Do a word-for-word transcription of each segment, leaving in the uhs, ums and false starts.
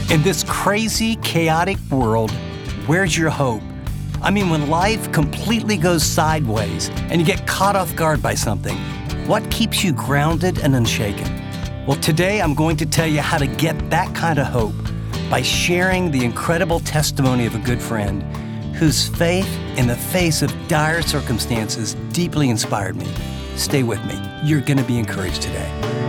In this crazy, chaotic world, where's your hope? I mean, when life completely goes sideways and you get caught off guard by something, what keeps you grounded and unshaken? Well, today I'm going to tell you how to get that kind of hope by sharing the incredible testimony of a good friend whose faith in the face of dire circumstances deeply inspired me. Stay with me. You're going to be encouraged today.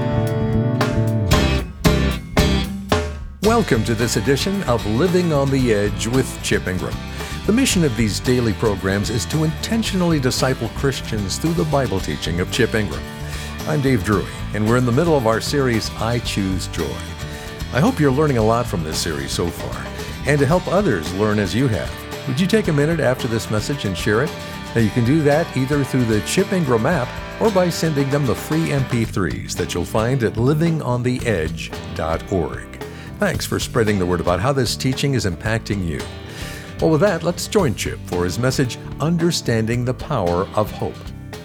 Welcome to this edition of Living on the Edge with Chip Ingram. The mission of these daily programs is to intentionally disciple Christians through the Bible teaching of Chip Ingram. I'm Dave Drury, and we're in the middle of our series, I Choose Joy. I hope you're learning a lot from this series so far, and to help others learn as you have, would you take a minute after this message and share it? Now you can do that either through the Chip Ingram app or by sending them the free M P threes that you'll find at living on the edge dot org. Thanks for spreading the word about how this teaching is impacting you. Well, with that, let's join Chip for his message, Understanding the Power of Hope.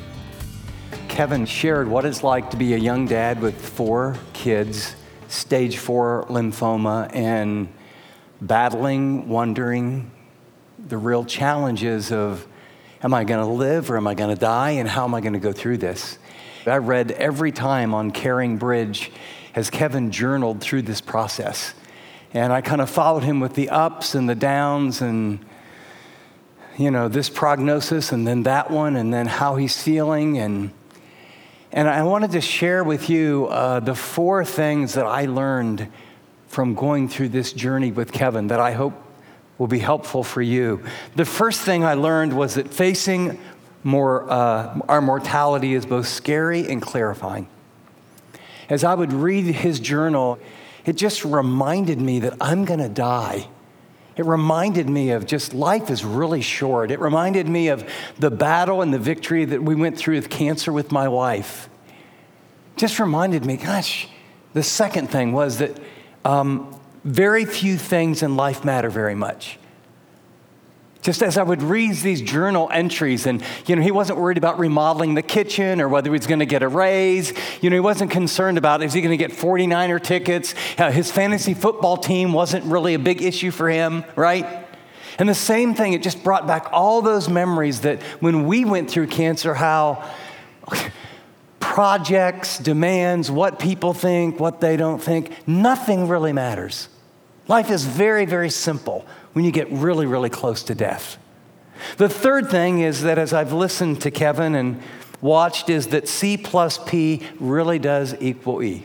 Kevin shared what it's like to be a young dad with four kids, stage four lymphoma, and battling, wondering the real challenges of, am I going to live or am I going to die, and how am I going to go through this? I read every time on Caring Bridge as Kevin journaled through this process. And I kind of followed him with the ups and the downs and, you know, this prognosis and then that one and then how he's feeling. And and I wanted to share with you uh, the four things that I learned from going through this journey with Kevin that I hope will be helpful for you. The first thing I learned was that facing more uh, our mortality is both scary and clarifying. As I would read his journal, it just reminded me that I'm going to die. It reminded me of just life is really short. It reminded me of the battle and the victory that we went through with cancer with my wife. Just reminded me, gosh, the second thing was that um, very few things in life matter very much. Just as I would read these journal entries, and, you know, he wasn't worried about remodeling the kitchen or whether he was going to get a raise. You know, he wasn't concerned about, is he going to get forty-niner tickets? Uh, his fantasy football team wasn't really a big issue for him, right? And the same thing, it just brought back all those memories that when we went through cancer, how projects, demands, what people think, what they don't think, nothing really matters. Life is very, very simple when you get really, really close to death. The third thing is that as I've listened to Kevin and watched is that C plus P really does equal E.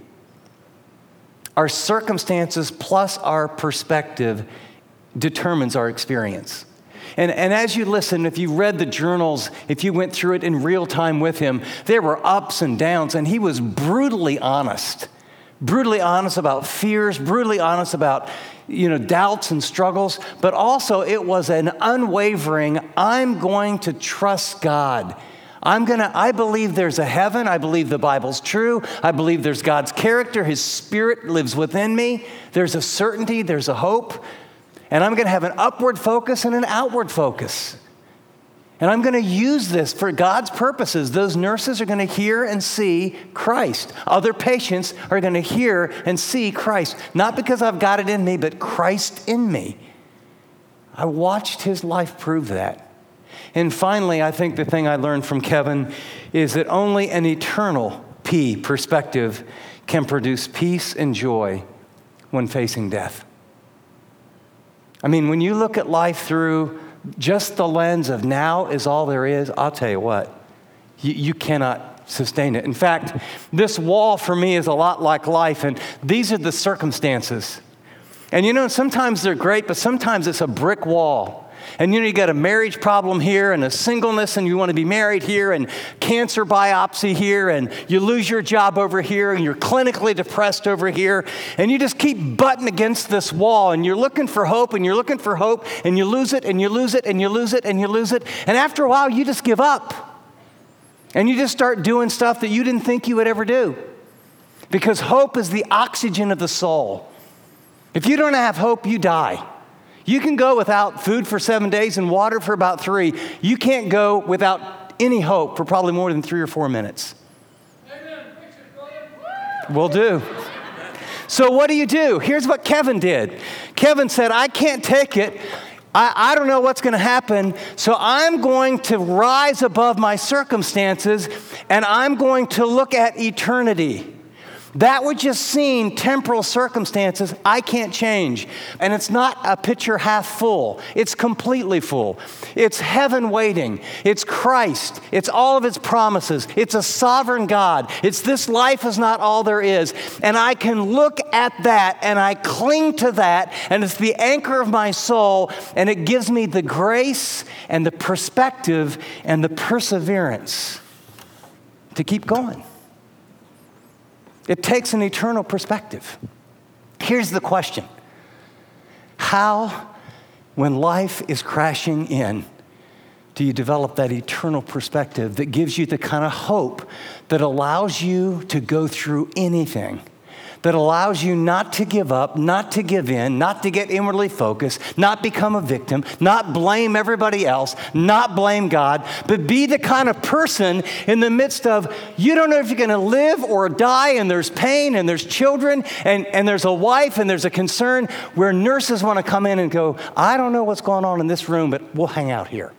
Our circumstances plus our perspective determines our experience. And, and as you listen, if you read the journals, if you went through it in real time with him, there were ups and downs, and he was brutally honest. Brutally honest about fears, brutally honest about, you know, doubts and struggles, but also it was an unwavering, I'm going to trust God. I'm going to, I believe there's a heaven. I believe the Bible's true. I believe there's God's character. His Spirit lives within me. There's a certainty. There's a hope. And I'm going to have an upward focus and an outward focus. And I'm going to use this for God's purposes. Those nurses are going to hear and see Christ. Other patients are going to hear and see Christ. Not because I've got it in me, but Christ in me. I watched his life prove that. And finally, I think the thing I learned from Kevin is that only an eternal P perspective can produce peace and joy when facing death. I mean, when you look at life through just the lens of now is all there is, I'll tell you what, you, you cannot sustain it. In fact, this wall for me is a lot like life, and these are the circumstances. And you know, sometimes they're great, but sometimes it's a brick wall. And you know, you got a marriage problem here and a singleness and you want to be married here and cancer biopsy here and you lose your job over here and you're clinically depressed over here and you just keep butting against this wall and you're looking for hope and you're looking for hope and you lose it and you lose it and you lose it and you lose it. And after a while, you just give up and you just start doing stuff that you didn't think you would ever do because hope is the oxygen of the soul. If you don't have hope, you die. You can go without food for seven days and water for about three. You can't go without any hope for probably more than three or four minutes. Amen. Will do. So what do you do? Here's what Kevin did. Kevin said, I can't take it. I, I don't know what's going to happen, so I'm going to rise above my circumstances, and I'm going to look at eternity. That which is seen, temporal circumstances, I can't change. And it's not a pitcher half full. It's completely full. It's heaven waiting. It's Christ. It's all of its promises. It's a sovereign God. It's this life is not all there is. And I can look at that and I cling to that, and it's the anchor of my soul, and it gives me the grace and the perspective and the perseverance to keep going. It takes an eternal perspective. Here's the question. How, when life is crashing in, do you develop that eternal perspective that gives you the kind of hope that allows you to go through anything, that allows you not to give up, not to give in, not to get inwardly focused, not become a victim, not blame everybody else, not blame God, but be the kind of person in the midst of, you don't know if you're going to live or die, and there's pain, and there's children, and, and there's a wife, and there's a concern where nurses want to come in and go, I don't know what's going on in this room, but we'll hang out here.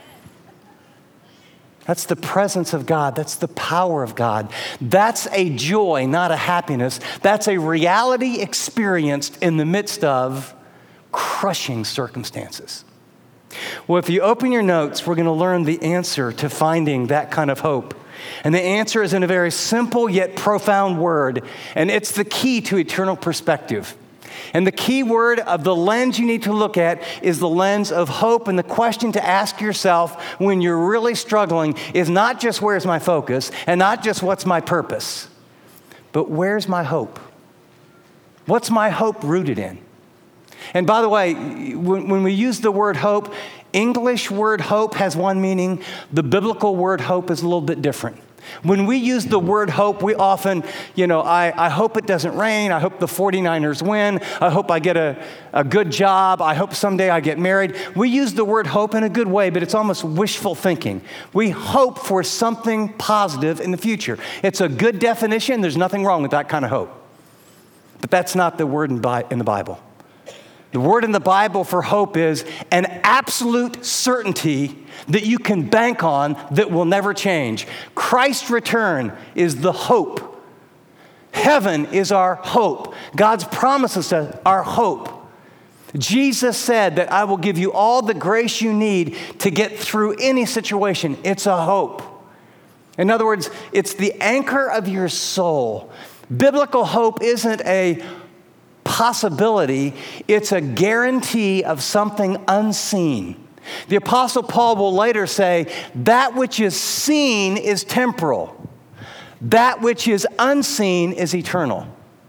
That's the presence of God. That's the power of God. That's a joy, not a happiness. That's a reality experienced in the midst of crushing circumstances. Well, if you open your notes, we're going to learn the answer to finding that kind of hope. And the answer is in a very simple yet profound word, and it's the key to eternal perspective. And the key word of the lens you need to look at is the lens of hope. And the question to ask yourself when you're really struggling is not just where's my focus and not just what's my purpose, but where's my hope? What's my hope rooted in? And by the way, when, when we use the word hope, English word hope has one meaning. The biblical word hope is a little bit different. When we use the word hope, we often, you know, I, I hope it doesn't rain. I hope the forty-niners win. I hope I get a, a good job. I hope someday I get married. We use the word hope in a good way, but it's almost wishful thinking. We hope for something positive in the future. It's a good definition. There's nothing wrong with that kind of hope. But that's not the word in, Bi- in the Bible. The word in the Bible for hope is an absolute certainty that you can bank on that will never change. Christ's return is the hope. Heaven is our hope. God's promises are our hope. Jesus said that I will give you all the grace you need to get through any situation. It's a hope. In other words, it's the anchor of your soul. Biblical hope isn't a possibility, it's a guarantee of something unseen. The Apostle Paul will later say, that which is seen is temporal. That which is unseen is eternal.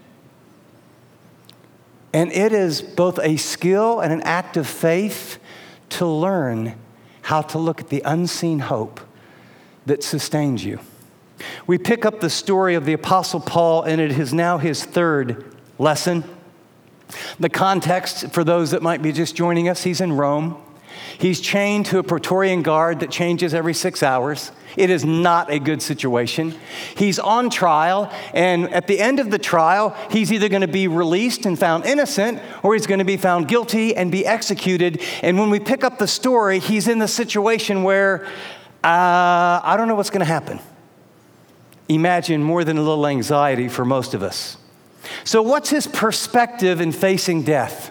And it is both a skill and an act of faith to learn how to look at the unseen hope that sustains you. We pick up the story of the Apostle Paul, and it is now his third lesson. The context, for those that might be just joining us, he's in Rome. He's chained to a Praetorian guard that changes every six hours. It is not a good situation. He's on trial, and at the end of the trial, he's either going to be released and found innocent, or he's going to be found guilty and be executed. And when we pick up the story, he's in the situation where, uh, I don't know what's going to happen. Imagine more than a little anxiety for most of us. So what's his perspective in facing death?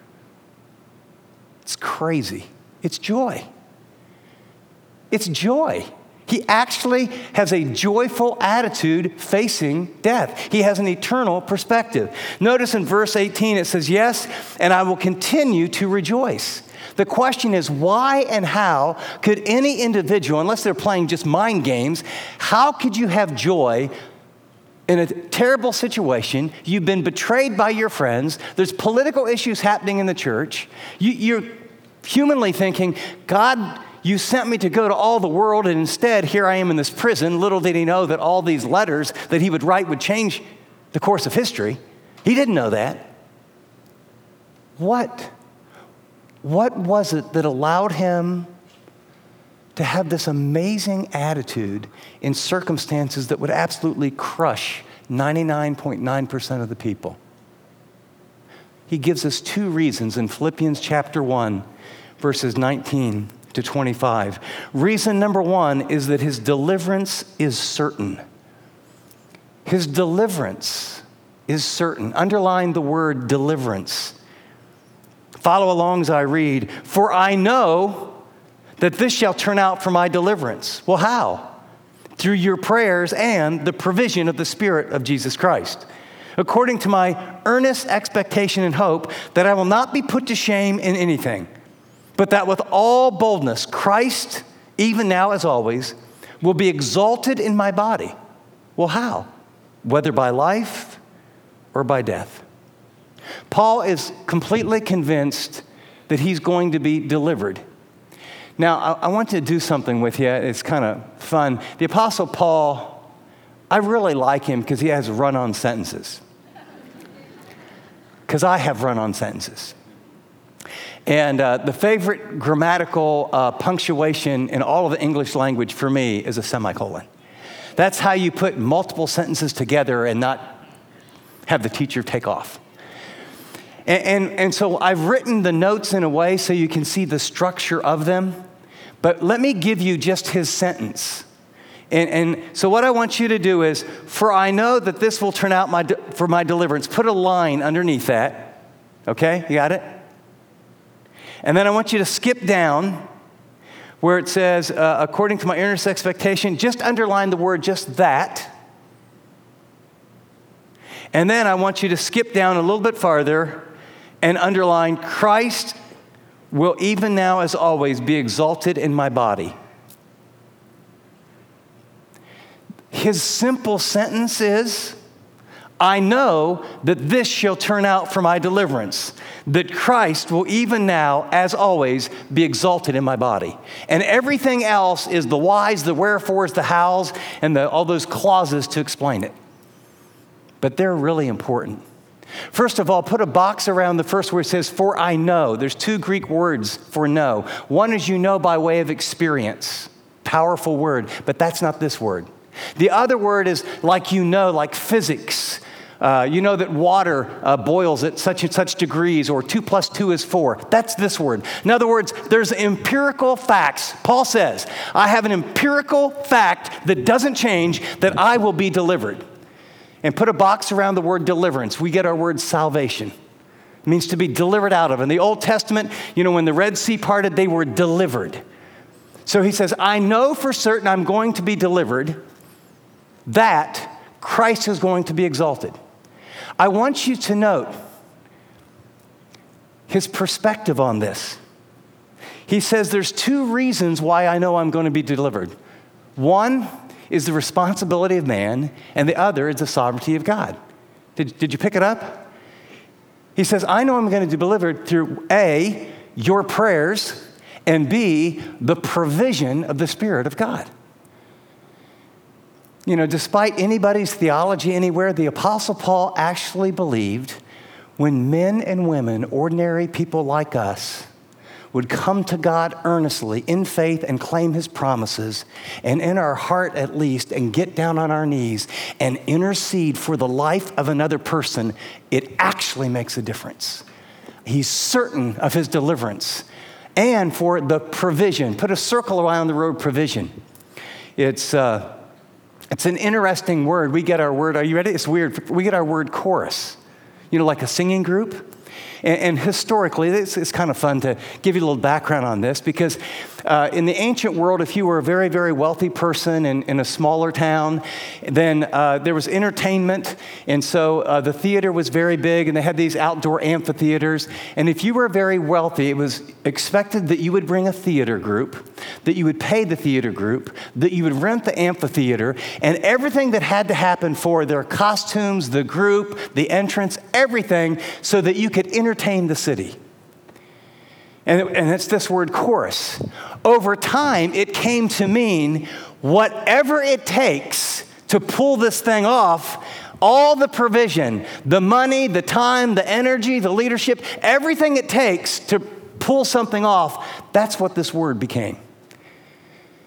It's crazy. It's joy. It's joy. He actually has a joyful attitude facing death. He has an eternal perspective. Notice in verse eighteen, it says, yes, and I will continue to rejoice. The question is, why and how could any individual, unless they're playing just mind games, how could you have joy in a terrible situation? You've been betrayed by your friends. There's political issues happening in the church. You, you're humanly thinking, God, you sent me to go to all the world, and instead, here I am in this prison. Little did he know that all these letters that he would write would change the course of history. He didn't know that. What? What was it that allowed him to have this amazing attitude in circumstances that would absolutely crush ninety-nine point nine percent of the people? he gives us two reasons in Philippians chapter one, verses nineteen to twenty-five. Reason number one is that his deliverance is certain. His deliverance is certain. Underline the word deliverance. Follow along as I read. For I know that this shall turn out for my deliverance. Well, how? Through your prayers and the provision of the Spirit of Jesus Christ, according to my earnest expectation and hope that I will not be put to shame in anything, but that with all boldness, Christ, even now as always, will be exalted in my body. Well, how? Whether by life or by death. Paul is completely convinced that he's going to be delivered. Now, I, I want to do something with you. It's kind of fun. The Apostle Paul, I really like him because he has run-on sentences. Because I have run-on sentences. And uh, the favorite grammatical uh, punctuation in all of the English language for me is a semicolon. That's how you put multiple sentences together and not have the teacher take off. And, and, and so I've written the notes in a way so you can see the structure of them. But let me give you just his sentence. And, and so what I want you to do is, for I know that this will turn out my de- for my deliverance. Put a line underneath that. Okay, you got it? And then I want you to skip down where it says, uh, according to my earnest expectation, just underline the word just that. And then I want you to skip down a little bit farther and underline, Christ will even now as always be exalted in my body. His simple sentence is, I know that this shall turn out for my deliverance, that Christ will even now, as always, be exalted in my body. And everything else is the whys, the wherefores, the hows, and the, all those clauses to explain it. But they're really important. First of all, put a box around the first word. It says, for I know. There's two Greek words for know. One is you know by way of experience. Powerful word, but that's not this word. The other word is like you know, like physics. Uh, you know that water uh, boils at such and such degrees, or two plus two is four. That's this word. In other words, there's empirical facts. Paul says, I have an empirical fact that doesn't change, that I will be delivered. And put a box around the word deliverance. We get our word salvation. It means to be delivered out of. In the Old Testament, you know, when the Red Sea parted, they were delivered. So he says, I know for certain I'm going to be delivered, that Christ is going to be exalted. I want you to note his perspective on this. He says there's two reasons why I know I'm going to be delivered. One is the responsibility of man, and the other is the sovereignty of God. Did, did you pick it up? He says, I know I'm going to be delivered through A, your prayers, and B, the provision of the Spirit of God. You know, despite anybody's theology anywhere, the Apostle Paul actually believed when men and women, ordinary people like us, would come to God earnestly in faith and claim his promises, and in our heart at least, and get down on our knees and intercede for the life of another person, it actually makes a difference. He's certain of his deliverance and for the provision. Put a circle around the word provision. It's, uh, it's an interesting word. We get our word, are you ready? It's weird. We get our word chorus, you know, like a singing group. And, and historically, it's, it's kind of fun to give you a little background on this, because uh, in the ancient world, if you were a very, very wealthy person in, in a smaller town, then uh, there was entertainment. And so uh, the theater was very big, and they had these outdoor amphitheaters. And if you were very wealthy, it was expected that you would bring a theater group, that you would pay the theater group, that you would rent the amphitheater, and everything that had to happen for their costumes, the group, the entrance, everything, so that you could entertain the city. And, it, and it's this word chorus. Over time, it came to mean whatever it takes to pull this thing off, all the provision, the money, the time, the energy, the leadership, everything it takes to pull something off, that's what this word became.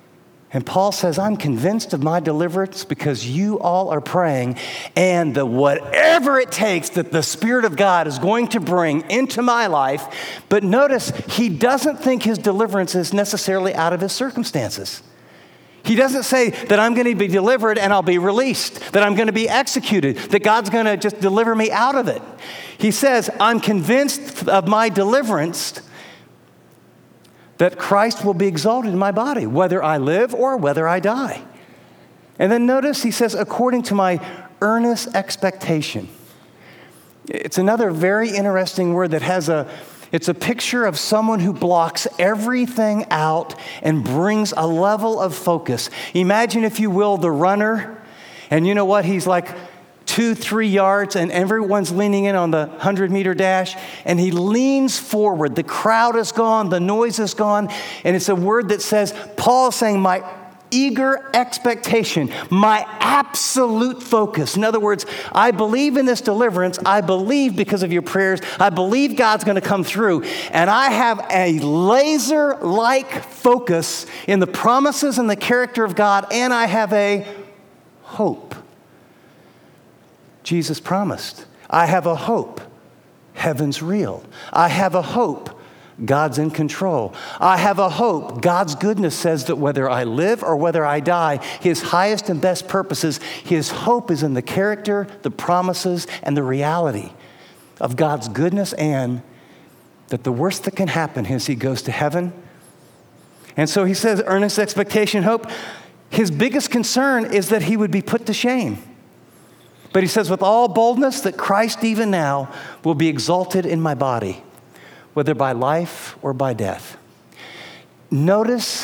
And Paul says, I'm convinced of my deliverance because you all are praying, and the whatever it takes that the Spirit of God is going to bring into my life. But notice, he doesn't think his deliverance is necessarily out of his circumstances. He doesn't say that I'm going to be delivered and I'll be released, that I'm going to be executed, that God's going to just deliver me out of it. He says, I'm convinced of my deliverance that Christ will be exalted in my body, whether I live or whether I die. And then notice he says, according to my earnest expectation. It's another very interesting word that has a, it's a picture of someone who blocks everything out and brings a level of focus. Imagine, if you will, the runner, and you know what? He's like two, three yards, and everyone's leaning in on the hundred-meter dash, and he leans forward. The crowd is gone, the noise is gone, and it's a word that says, Paul is saying, my eager expectation, my absolute focus. In other words, I believe in this deliverance. I believe because of your prayers. I believe God's going to come through, and I have a laser-like focus in the promises and the character of God, and I have a hope. Jesus promised, I have a hope. Heaven's real. I have a hope. God's in control. I have a hope. God's goodness says that whether I live or whether I die, his highest and best purposes, his hope is in the character, the promises, and the reality of God's goodness, and that the worst that can happen is he goes to heaven. And so he says, earnest expectation, hope. His biggest concern is that he would be put to shame. But he says, with all boldness, that Christ even now will be exalted in my body, whether by life or by death. Notice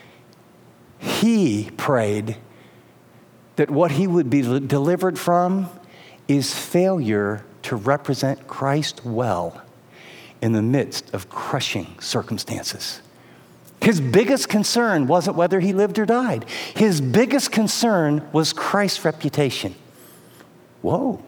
he prayed that what he would be delivered from is failure to represent Christ well in the midst of crushing circumstances. His biggest concern wasn't whether he lived or died. His biggest concern was Christ's reputation. Whoa.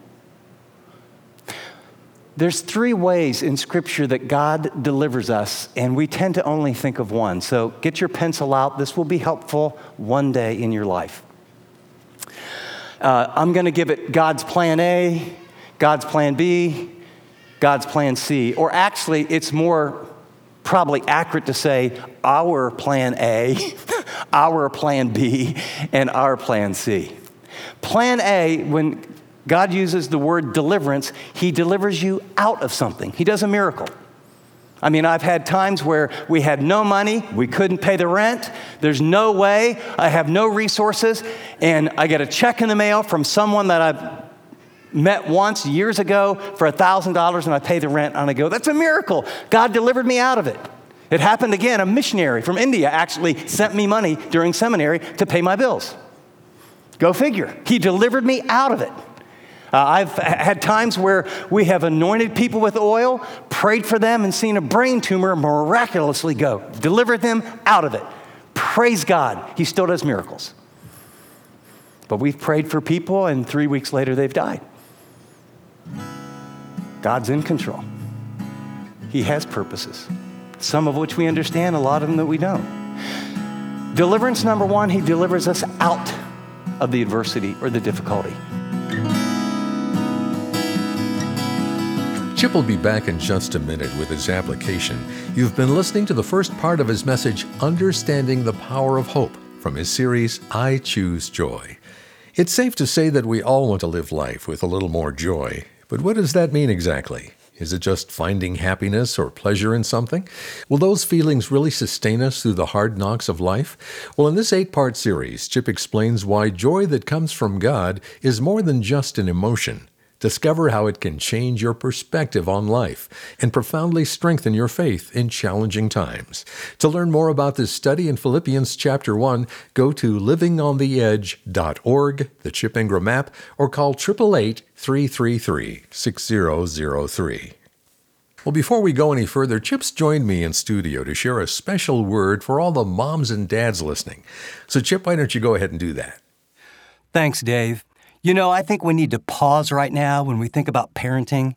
There's three ways in Scripture that God delivers us, and we tend to only think of one. So get your pencil out. This will be helpful one day in your life. Uh, I'm going to give it God's plan A, God's plan B, God's plan C. Or actually, it's more probably accurate to say our plan A, our plan B, and our plan C. Plan A, when God uses the word deliverance, he delivers you out of something. He does a miracle. I mean, I've had times where we had no money, we couldn't pay the rent, there's no way, I have no resources, and I get a check in the mail from someone that I've met once years ago for one thousand dollars, and I pay the rent, and I go, that's a miracle. God delivered me out of it. It happened again. A missionary from India actually sent me money during seminary to pay my bills. Go figure. He delivered me out of it. Uh, I've had times where we have anointed people with oil, prayed for them, and seen a brain tumor miraculously go. Delivered them out of it. Praise God. He still does miracles. But we've prayed for people, and three weeks later, they've died. God's in control. He has purposes, some of which we understand, a lot of them that we don't. Deliverance number one, he delivers us out of the adversity or the difficulty. Chip will be back in just a minute with his application. You've been listening to the first part of his message, Understanding the Power of Hope, from his series, I Choose Joy. It's safe to say that we all want to live life with a little more joy. But what does that mean exactly? Is it just finding happiness or pleasure in something? Will those feelings really sustain us through the hard knocks of life? Well, in this eight-part series, Chip explains why joy that comes from God is more than just an emotion. Discover how it can change your perspective on life and profoundly strengthen your faith in challenging times. To learn more about this study in Philippians chapter one, go to living on the edge dot org, the Chip Ingram app, or call eight eight eight, three three three, six zero zero three. Well, before we go any further, Chip's joined me in studio to share a special word for all the moms and dads listening. So, Chip, why don't you go ahead and do that? Thanks, Dave. You know, I think we need to pause right now when we think about parenting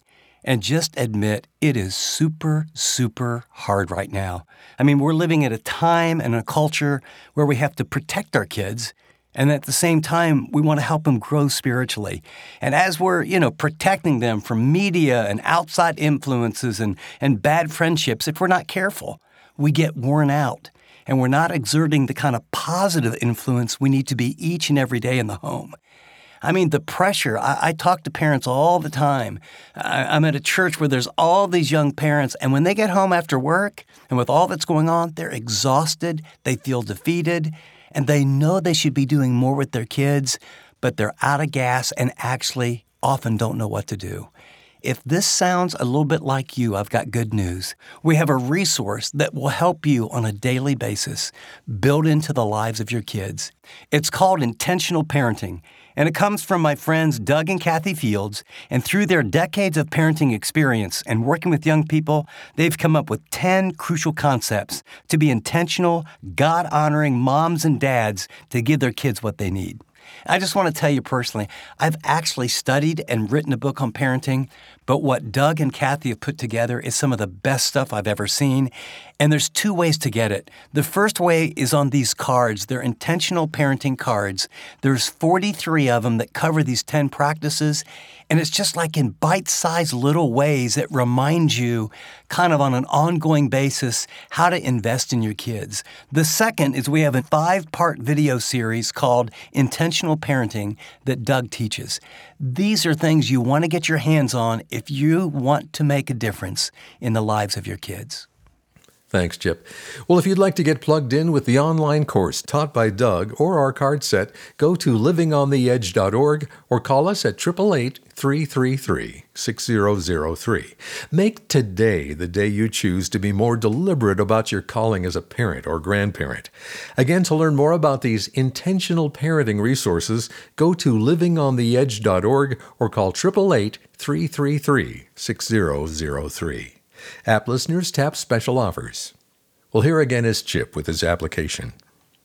and just admit it is super, super hard right now. I mean, we're living at a time and a culture where we have to protect our kids, and at the same time, we want to help them grow spiritually. And as we're, you know, protecting them from media and outside influences and, and bad friendships, if we're not careful, we get worn out, and we're not exerting the kind of positive influence we need to be each and every day in the home. I mean, the pressure, I, I talk to parents all the time. I, I'm at a church where there's all these young parents, and when they get home after work and with all that's going on, they're exhausted, they feel defeated, and they know they should be doing more with their kids, but they're out of gas and actually often don't know what to do. If this sounds a little bit like you, I've got good news. We have a resource that will help you on a daily basis build into the lives of your kids. It's called Intentional Parenting, and it comes from my friends Doug and Kathy Fields, and through their decades of parenting experience and working with young people, they've come up with ten crucial concepts to be intentional, God-honoring moms and dads to give their kids what they need. I just want to tell you personally, I've actually studied and written a book on parenting, but what Doug and Kathy have put together is some of the best stuff I've ever seen, and there's two ways to get it. The first way is on these cards. They're intentional parenting cards. There's forty-three of them that cover these ten practices, and it's just like in bite-sized little ways that remind you kind of on an ongoing basis how to invest in your kids. The second is we have a five-part video series called Intentional Parenting that Doug teaches. These are things you want to get your hands on if you want to make a difference in the lives of your kids. Thanks, Chip. Well, if you'd like to get plugged in with the online course taught by Doug or our card set, go to living on the edge dot org or call us at eight eight eight, three three three, six zero zero three. Make today the day you choose to be more deliberate about your calling as a parent or grandparent. Again, to learn more about these intentional parenting resources, go to living on the edge dot org or call eight eight eight, three three three, six zero zero three. App listeners tap special offers. Well, here again is Chip with his application.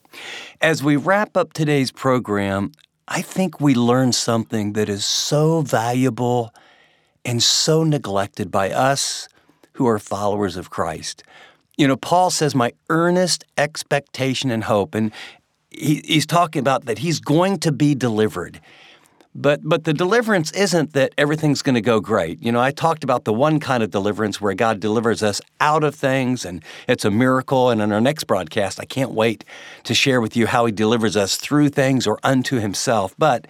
As we wrap up today's program, I think we learned something that is so valuable and so neglected by us who are followers of Christ. You know, Paul says, my earnest expectation and hope, and he, he's talking about that he's going to be delivered. But but the deliverance isn't that everything's going to go great. You know, I talked about the one kind of deliverance where God delivers us out of things, and it's a miracle. And in our next broadcast, I can't wait to share with you how he delivers us through things or unto himself. But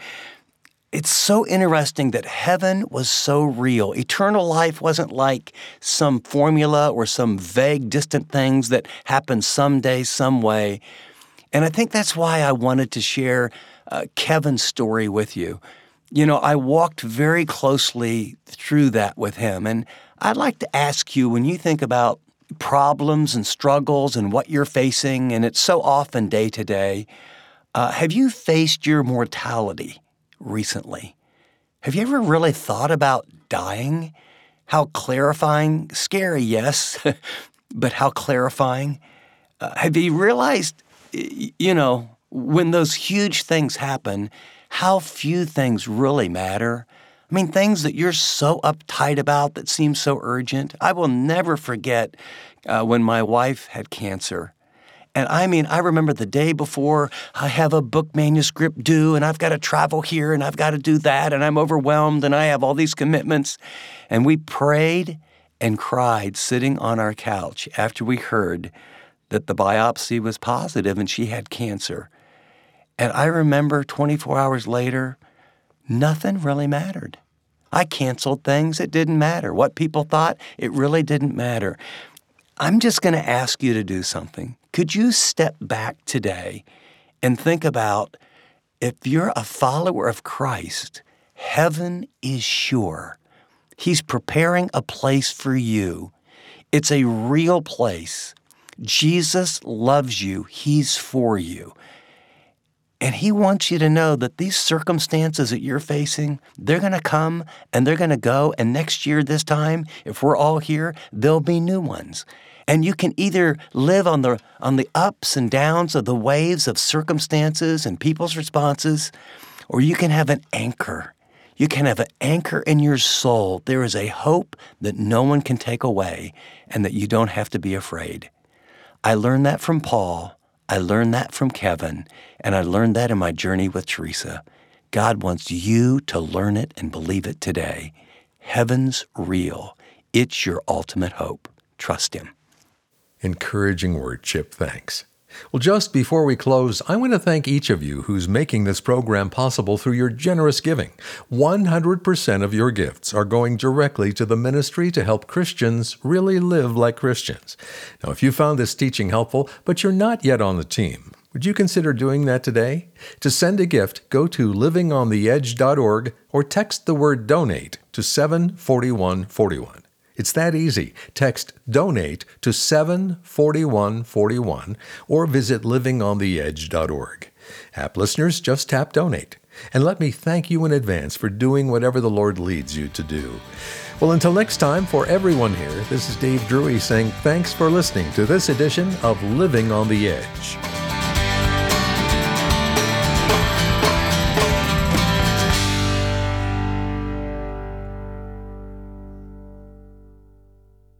it's so interesting that heaven was so real. Eternal life wasn't like some formula or some vague, distant things that happen someday, some way. And I think that's why I wanted to share uh, Kevin's story with you. You know, I walked very closely through that with him. And I'd like to ask you, when you think about problems and struggles and what you're facing, and it's so often day to day, uh, have you faced your mortality recently? Have you ever really thought about dying? How clarifying, scary, yes, but how clarifying. Uh, have you realized, you know, when those huge things happen, how few things really matter? I mean, things that you're so uptight about that seem so urgent. I will never forget uh, when my wife had cancer. And I mean, I remember the day before, I have a book manuscript due, and I've got to travel here, and I've got to do that, and I'm overwhelmed, and I have all these commitments. And we prayed and cried sitting on our couch after we heard that the biopsy was positive and she had cancer. And I remember twenty-four hours later, nothing really mattered. I canceled things. It didn't matter. What people thought, it really didn't matter. I'm just going to ask you to do something. Could you step back today and think about, if you're a follower of Christ, heaven is sure. He's preparing a place for you. It's a real place. Jesus loves you. He's for you. And he wants you to know that these circumstances that you're facing, they're going to come and they're going to go. And next year, this time, if we're all here, there'll be new ones. And you can either live on the on the ups and downs of the waves of circumstances and people's responses, or you can have an anchor. You can have an anchor in your soul. There is a hope that no one can take away and that you don't have to be afraid. I learned that from Paul. I learned that from Kevin, and I learned that in my journey with Teresa. God wants you to learn it and believe it today. Heaven's real. It's your ultimate hope. Trust Him. Encouraging word, Chip. Thanks. Well, just before we close, I want to thank each of you who's making this program possible through your generous giving. one hundred percent of your gifts are going directly to the ministry to help Christians really live like Christians. Now, if you found this teaching helpful, but you're not yet on the team, would you consider doing that today? To send a gift, go to living on the edge dot org or text the word donate to seven four one four one. It's that easy. Text DONATE to seven four one four one or visit living on the edge dot org. App listeners, just tap Donate. And let me thank you in advance for doing whatever the Lord leads you to do. Well, until next time, for everyone here, this is Dave Drury saying thanks for listening to this edition of Living on the Edge.